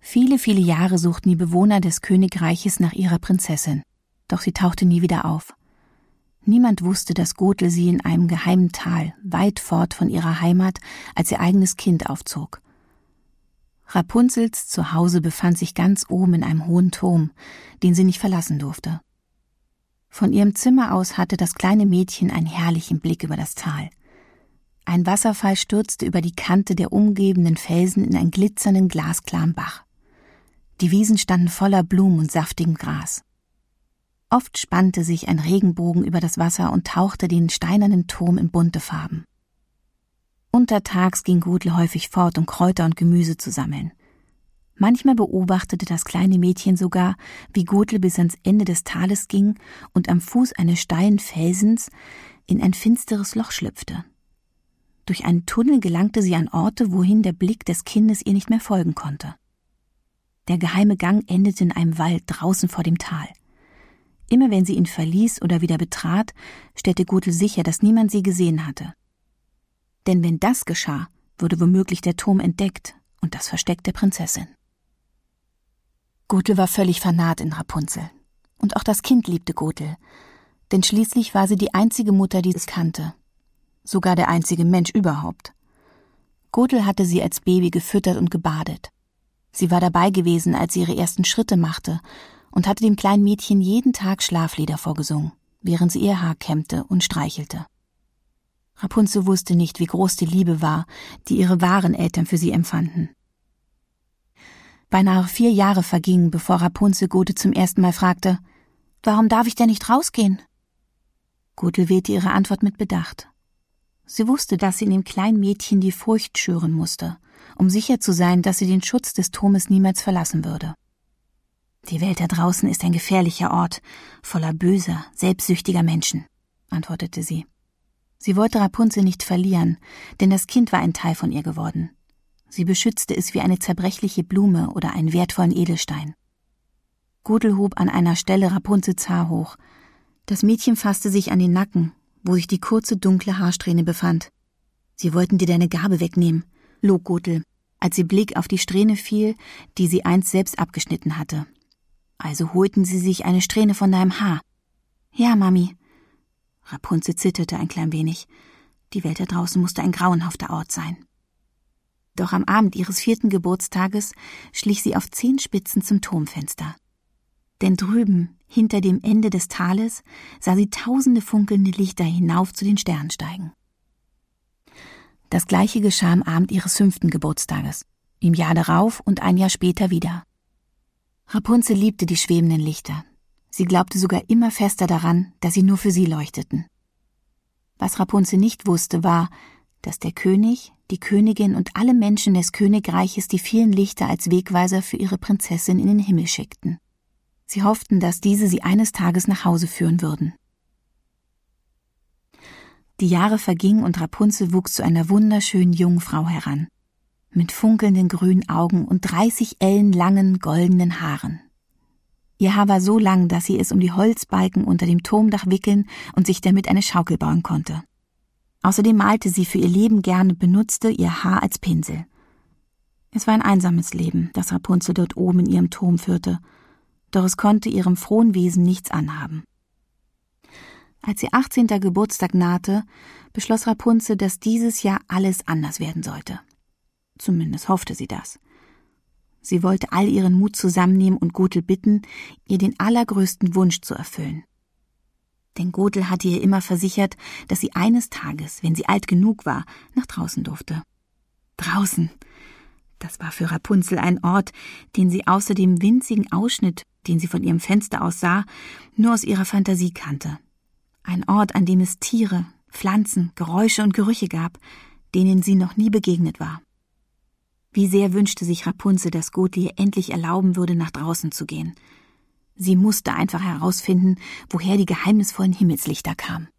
Viele, viele Jahre suchten die Bewohner des Königreiches nach ihrer Prinzessin, doch sie tauchte nie wieder auf. Niemand wusste, dass Gothel sie in einem geheimen Tal, weit fort von ihrer Heimat, als ihr eigenes Kind aufzog. Rapunzels Zuhause befand sich ganz oben in einem hohen Turm, den sie nicht verlassen durfte. Von ihrem Zimmer aus hatte das kleine Mädchen einen herrlichen Blick über das Tal. Ein Wasserfall stürzte über die Kante der umgebenden Felsen in einen glitzernden, glasklaren Bach. Die Wiesen standen voller Blumen und saftigem Gras. Oft spannte sich ein Regenbogen über das Wasser und tauchte den steinernen Turm in bunte Farben. Untertags ging Gothel häufig fort, um Kräuter und Gemüse zu sammeln. Manchmal beobachtete das kleine Mädchen sogar, wie Gothel bis ans Ende des Tales ging und am Fuß eines steilen Felsens in ein finsteres Loch schlüpfte. Durch einen Tunnel gelangte sie an Orte, wohin der Blick des Kindes ihr nicht mehr folgen konnte. Der geheime Gang endete in einem Wald draußen vor dem Tal. Immer wenn sie ihn verließ oder wieder betrat, stellte Gothel sicher, dass niemand sie gesehen hatte. Denn wenn das geschah, würde womöglich der Turm entdeckt und das Versteck der Prinzessin. Gothel war völlig vernarrt in Rapunzel. Und auch das Kind liebte Gothel, denn schließlich war sie die einzige Mutter, die es kannte. Sogar der einzige Mensch überhaupt. Gothel hatte sie als Baby gefüttert und gebadet. Sie war dabei gewesen, als sie ihre ersten Schritte machte und hatte dem kleinen Mädchen jeden Tag Schlaflieder vorgesungen, während sie ihr Haar kämmte und streichelte. Rapunzel wusste nicht, wie groß die Liebe war, die ihre wahren Eltern für sie empfanden. Beinahe 4 Jahre vergingen, bevor Rapunzel Gothel zum ersten Mal fragte: »Warum darf ich denn nicht rausgehen?« Gothel wählte ihre Antwort mit Bedacht. Sie wusste, dass sie in dem kleinen Mädchen die Furcht schüren musste, um sicher zu sein, dass sie den Schutz des Turmes niemals verlassen würde. »Die Welt da draußen ist ein gefährlicher Ort, voller böser, selbstsüchtiger Menschen«, antwortete sie. Sie wollte Rapunzel nicht verlieren, denn das Kind war ein Teil von ihr geworden. Sie beschützte es wie eine zerbrechliche Blume oder einen wertvollen Edelstein. Gothel hob an einer Stelle Rapunzels Haar hoch. Das Mädchen fasste sich an den Nacken, wo sich die kurze, dunkle Haarsträhne befand. »Sie wollten dir deine Gabe wegnehmen«, log Gothel, als ihr Blick auf die Strähne fiel, die sie einst selbst abgeschnitten hatte. »Also holten sie sich eine Strähne von deinem Haar.« »Ja, Mami.« Rapunzel zitterte ein klein wenig. Die Welt da draußen musste ein grauenhafter Ort sein. Doch am Abend ihres 4. Geburtstages schlich sie auf Zehenspitzen zum Turmfenster. Denn drüben, hinter dem Ende des Tales, sah sie tausende funkelnde Lichter hinauf zu den Sternen steigen. Das Gleiche geschah am Abend ihres 5. Geburtstages, im Jahr darauf und ein Jahr später wieder. Rapunzel liebte die schwebenden Lichter. Sie glaubte sogar immer fester daran, dass sie nur für sie leuchteten. Was Rapunzel nicht wusste, war, dass der König, die Königin und alle Menschen des Königreiches die vielen Lichter als Wegweiser für ihre Prinzessin in den Himmel schickten. Sie hofften, dass diese sie eines Tages nach Hause führen würden. Die Jahre vergingen und Rapunzel wuchs zu einer wunderschönen jungen Frau heran, mit funkelnden grünen Augen und 30 Ellen langen goldenen Haaren. Ihr Haar war so lang, dass sie es um die Holzbalken unter dem Turmdach wickeln und sich damit eine Schaukel bauen konnte. Außerdem malte sie für ihr Leben gerne und benutzte ihr Haar als Pinsel. Es war ein einsames Leben, das Rapunzel dort oben in ihrem Turm führte, doch es konnte ihrem frohen Wesen nichts anhaben. Als ihr 18. Geburtstag nahte, beschloss Rapunzel, dass dieses Jahr alles anders werden sollte. Zumindest hoffte sie das. Sie wollte all ihren Mut zusammennehmen und Gothel bitten, ihr den allergrößten Wunsch zu erfüllen. Denn Gothel hatte ihr immer versichert, dass sie eines Tages, wenn sie alt genug war, nach draußen durfte. Draußen! Das war für Rapunzel ein Ort, den sie außer dem winzigen Ausschnitt, den sie von ihrem Fenster aus sah, nur aus ihrer Fantasie kannte. Ein Ort, an dem es Tiere, Pflanzen, Geräusche und Gerüche gab, denen sie noch nie begegnet war. Wie sehr wünschte sich Rapunzel, dass Gothel ihr endlich erlauben würde, nach draußen zu gehen. Sie musste einfach herausfinden, woher die geheimnisvollen Himmelslichter kamen.